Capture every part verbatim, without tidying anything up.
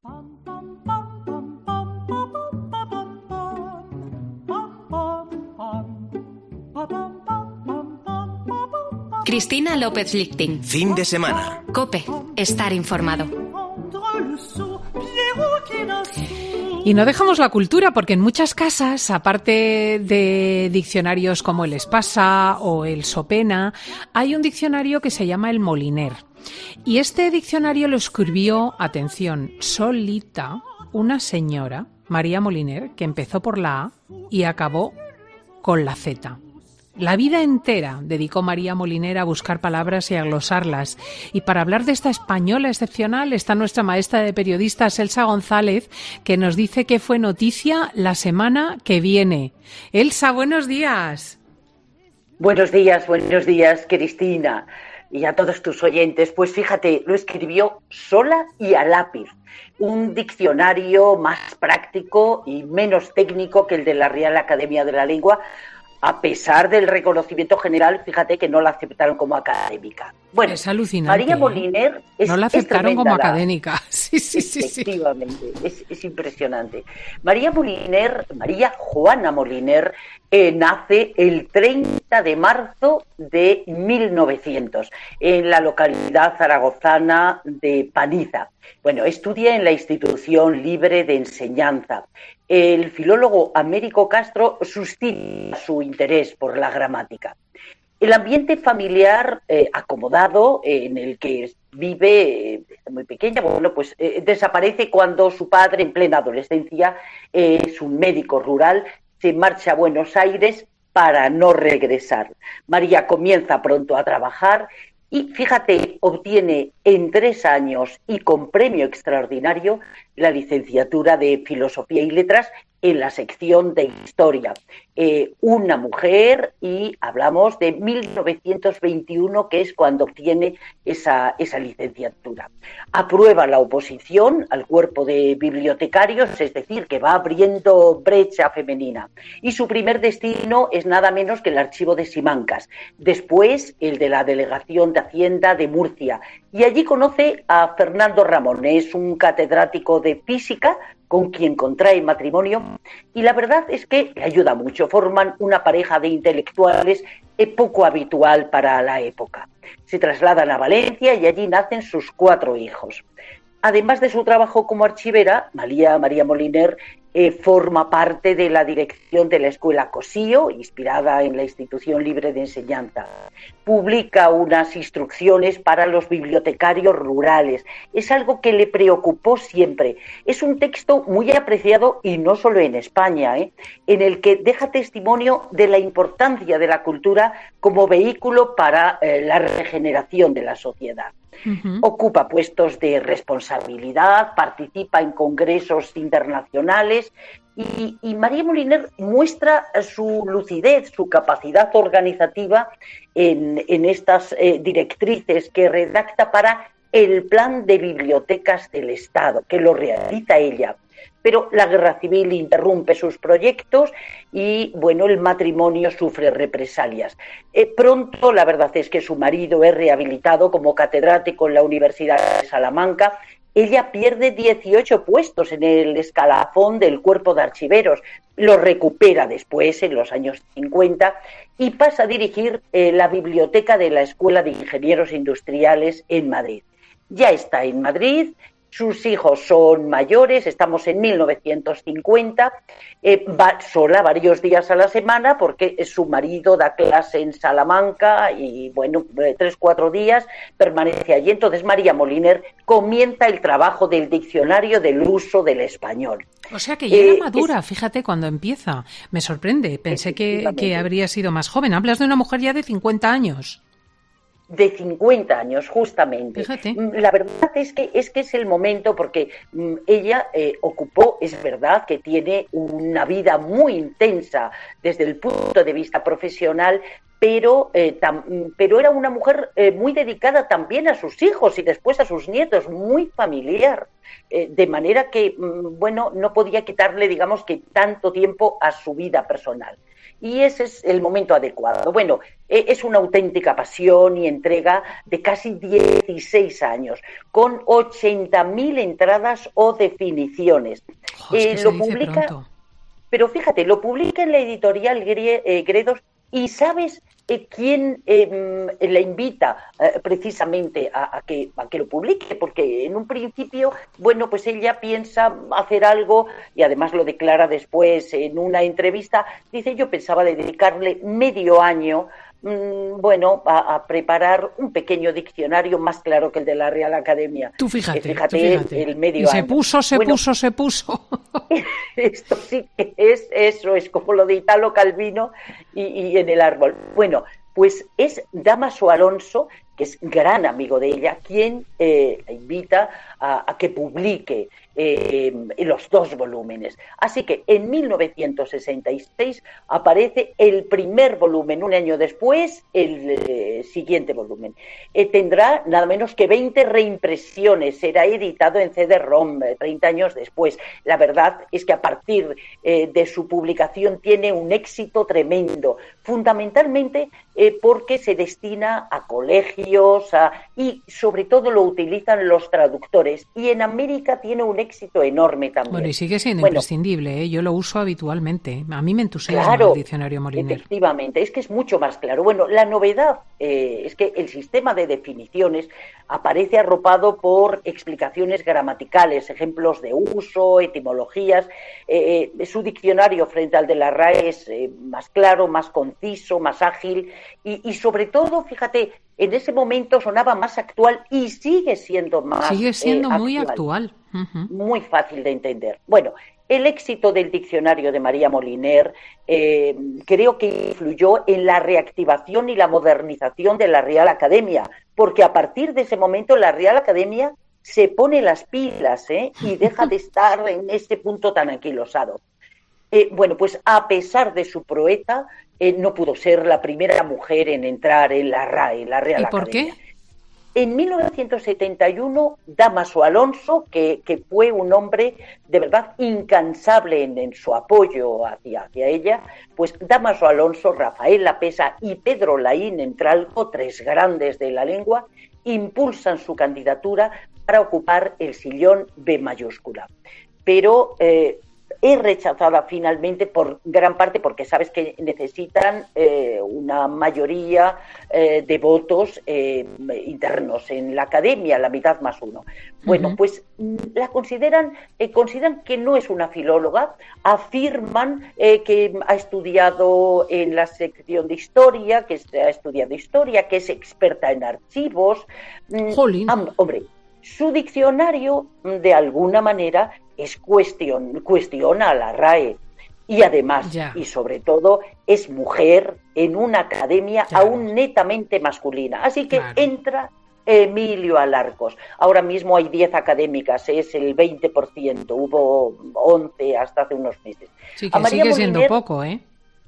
Cristina López Lichting. Fin de semana. COPE. Estar informado. Y no dejamos la cultura porque en muchas casas, aparte de diccionarios como el Espasa o el Sopena, hay un diccionario que se llama el Moliner. Y este diccionario lo escribió, atención, solita, una señora, María Moliner, que empezó por la A y acabó con la Z. La vida entera dedicó María Moliner a buscar palabras y a glosarlas. Y para hablar de esta española excepcional está nuestra maestra de periodistas, Elsa González, que nos dice que fue noticia la semana que viene. Elsa, buenos días. Buenos días, buenos días, Cristina, y a todos tus oyentes. Pues fíjate, lo escribió sola y a lápiz. Un diccionario más práctico y menos técnico que el de la Real Academia de la Lengua, a pesar del reconocimiento general, fíjate que no la aceptaron como académica. Bueno, es alucinante. María Moliner es No la aceptaron como la... académica. Sí, sí, sí. Efectivamente, sí. Es, es impresionante. María Moliner, María Juana Moliner, eh, nace el treinta de marzo de mil novecientos en la localidad zaragozana de Paniza. Bueno, estudia en la Institución Libre de Enseñanza. El filólogo Américo Castro suscita su interés por la gramática. El ambiente familiar eh, acomodado eh, en el que vive, eh, muy pequeña, bueno, pues eh, desaparece cuando su padre, en plena adolescencia, eh, es un médico rural, se marcha a Buenos Aires para no regresar. María comienza pronto a trabajar y, fíjate, obtiene en tres años y con premio extraordinario la licenciatura de Filosofía y Letras en la sección de Historia. Eh, una mujer, y hablamos de mil novecientos veintiuno, que es cuando obtiene esa, esa licenciatura. Aprueba la oposición al cuerpo de bibliotecarios, es decir, que va abriendo brecha femenina. Y su primer destino es nada menos que el archivo de Simancas, después el de la Delegación de Hacienda de Murcia. Y allí conoce a Fernando Ramón, es un catedrático de física con quien contrae matrimonio, y la verdad es que le ayuda mucho. Forman una pareja de intelectuales poco habitual para la época. Se trasladan a Valencia y allí nacen sus cuatro hijos. Además de su trabajo como archivera, María, María Moliner eh, forma parte de la dirección de la Escuela Cosío, inspirada en la Institución Libre de Enseñanza. Publica unas instrucciones para los bibliotecarios rurales. Es algo que le preocupó siempre. Es un texto muy apreciado, y no solo en España, ¿eh? en el que deja testimonio de la importancia de la cultura como vehículo para eh, la regeneración de la sociedad. Uh-huh. Ocupa puestos de responsabilidad, participa en congresos internacionales y, y María Moliner muestra su lucidez, su capacidad organizativa en, en estas eh, directrices que redacta para el Plan de Bibliotecas del Estado, que lo realiza ella. Pero la guerra civil interrumpe sus proyectos y, bueno, el matrimonio sufre represalias. Eh, pronto, la verdad es que su marido es rehabilitado como catedrático en la Universidad de Salamanca. Ella pierde dieciocho puestos en el escalafón del cuerpo de archiveros. Lo recupera después, en los años cincuenta, y pasa a dirigir eh, la biblioteca de la Escuela de Ingenieros Industriales en Madrid. Ya está en Madrid. Sus hijos son mayores, estamos en mil novecientos cincuenta, eh, va sola varios días a la semana porque su marido da clase en Salamanca y, bueno, tres, cuatro días permanece allí. Entonces María Moliner comienza el trabajo del diccionario del uso del español. O sea que ya era eh, madura, es... fíjate, cuando empieza. Me sorprende, pensé que, que habría sido más joven. Hablas de una mujer ya de cincuenta años. De cincuenta años, justamente. Fíjate. La verdad es que es que es el momento, porque mm, ella eh, ocupó, es verdad, que tiene una vida muy intensa desde el punto de vista profesional, pero, eh, tam, pero era una mujer eh, muy dedicada también a sus hijos y después a sus nietos, muy familiar. Eh, de manera que, mm, bueno, no podía quitarle, digamos, que tanto tiempo a su vida personal. y ese es el momento adecuado. Bueno, es una auténtica pasión y entrega de casi dieciséis años, con ochenta mil entradas o definiciones. Oh, es que eh, se lo dice publica, pronto. pero fíjate, lo publica en la editorial Grie- eh, Gredos, y ¿sabes eh, quién eh, la invita eh, precisamente a, a, que, a que lo publique? Porque en un principio, bueno, pues ella piensa hacer algo, y además lo declara después en una entrevista, dice: yo pensaba dedicarle medio año bueno, a, a preparar un pequeño diccionario más claro que el de la Real Academia. Tú fíjate, eh, fíjate, tú fíjate. el medio y se año. puso, se bueno, puso, se puso. Esto sí que es, eso es como lo de Italo Calvino y, y en el árbol. Bueno, pues es Dámaso Alonso, que es gran amigo de ella, quien eh, la invita a, a que publique eh, los dos volúmenes. Así que en mil novecientos sesenta y seis aparece el primer volumen, un año después el eh, siguiente volumen. Eh, tendrá nada menos que veinte reimpresiones, será editado en C D ROM eh, treinta años después. La verdad es que a partir eh, de su publicación tiene un éxito tremendo, fundamentalmente eh, porque se destina a colegios a, y sobre todo lo utilizan los traductores, y en América tiene un éxito enorme también. Bueno, y sigue siendo bueno, imprescindible, ¿eh? Yo lo uso habitualmente. A mí me entusiasma claro, el diccionario Moliner. Efectivamente, es que es mucho más claro. Bueno, la novedad eh, es que el sistema de definiciones aparece arropado por explicaciones gramaticales, ejemplos de uso, etimologías. Eh, eh, su diccionario frente al de la R A E es eh, más claro, más conciso, más ágil y, y sobre todo, fíjate, en ese momento sonaba más actual y sigue siendo más Sigue siendo eh, muy actual. actual. Uh-huh. Muy fácil de entender. Bueno, el éxito del diccionario de María Moliner eh, creo que influyó en la reactivación y la modernización de la Real Academia, porque a partir de ese momento la Real Academia se pone las pilas ¿eh? y deja de estar en ese punto tan anquilosado. Eh, bueno, pues a pesar de su proeza, eh, no pudo ser la primera mujer en entrar en la R A E, la Real ¿Y por Academia. qué? En mil novecientos setenta y uno, Dámaso Alonso, que, que fue un hombre de verdad incansable en, en su apoyo hacia, hacia ella, pues Dámaso Alonso, Rafael Lapesa y Pedro Laín Entralgo, tres grandes de la lengua, impulsan su candidatura para ocupar el sillón B mayúscula. Pero eh, es rechazada finalmente por gran parte porque sabes que necesitan eh, una mayoría eh, de votos eh, internos en la academia, la mitad más uno. Bueno, uh-huh. pues la consideran, eh, consideran que no es una filóloga, afirman eh, que ha estudiado en la sección de historia, que ha estudiado historia, que es experta en archivos. Jolín. Ah, hombre, su diccionario, de alguna manera, es cuestión, cuestiona a la R A E y además, ya. y sobre todo, es mujer en una academia claro. aún netamente masculina. Así que claro. entra Emilio Alarcos. Ahora mismo hay diez académicas, es el veinte por ciento, hubo once hasta hace unos meses. Sí, que sigue Moliner, siendo poco, ¿eh?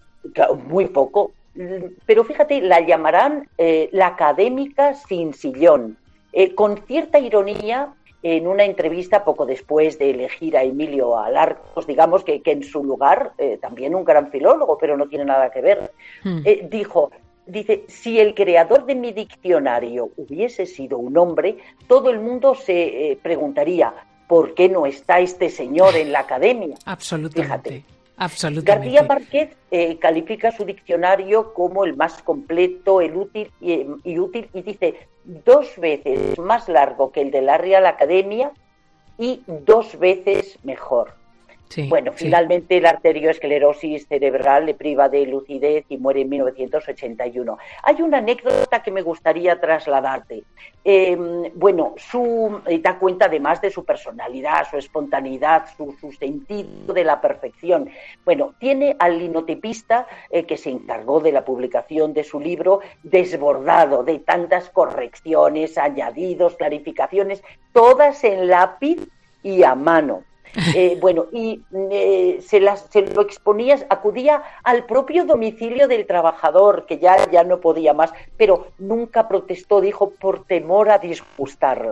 Muy poco. Pero fíjate, la llamarán eh, la académica sin sillón. Eh, con cierta ironía, en una entrevista poco después de elegir a Emilio Alarcos, digamos que, que en su lugar, eh, también un gran filólogo, pero no tiene nada que ver, hmm. eh, dijo, dice, si el creador de mi diccionario hubiese sido un hombre, todo el mundo se eh, preguntaría, ¿por qué no está este señor en la academia? Absolutamente. Fíjate. Absolutamente. García Márquez eh, califica su diccionario como el más completo, el útil y, y útil y dice dos veces más largo que el de la Real Academia y dos veces mejor. Sí, bueno, sí. finalmente la arteriosclerosis cerebral le priva de lucidez y muere en mil novecientos ochenta y uno. Hay una anécdota que me gustaría trasladarte. Eh, bueno, su, eh, da cuenta además de su personalidad, su espontaneidad, su, su sentido de la perfección. Bueno, tiene al linotipista eh, que se encargó de la publicación de su libro desbordado de tantas correcciones, añadidos, clarificaciones, todas en lápiz y a mano. Eh, bueno, y eh, se, las, se lo exponía, acudía al propio domicilio del trabajador, que ya, ya no podía más, pero nunca protestó, dijo, por temor a disgustarla.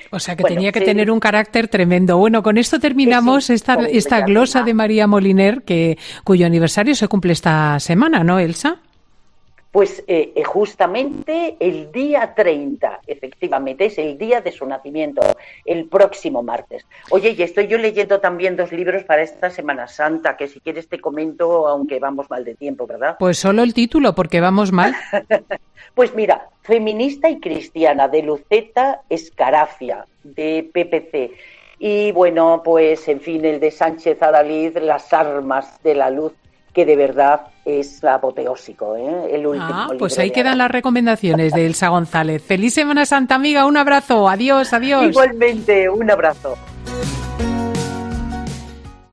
O sea que bueno, tenía que sí. tener un carácter tremendo. Bueno, con esto terminamos Sí, esta, esta glosa de María Moliner, que, cuyo aniversario se cumple esta semana, ¿no, Elsa? Pues eh, justamente el día treinta, efectivamente, es el día de su nacimiento, el próximo martes. Oye, y estoy yo leyendo también dos libros para esta Semana Santa, que si quieres te comento, aunque vamos mal de tiempo, ¿verdad? Pues solo el título, porque vamos mal. Pues mira, Feminista y Cristiana, de Luceta Escarafia, de P P C. Y bueno, pues en fin, el de Sánchez Adalid, Las armas de la luz, que de verdad es apoteósico, ¿eh? El último Ah, libro pues ahí de quedan Adalid. las recomendaciones de Elsa González. Feliz Semana Santa, amiga. Un abrazo. Adiós, adiós. Igualmente, un abrazo.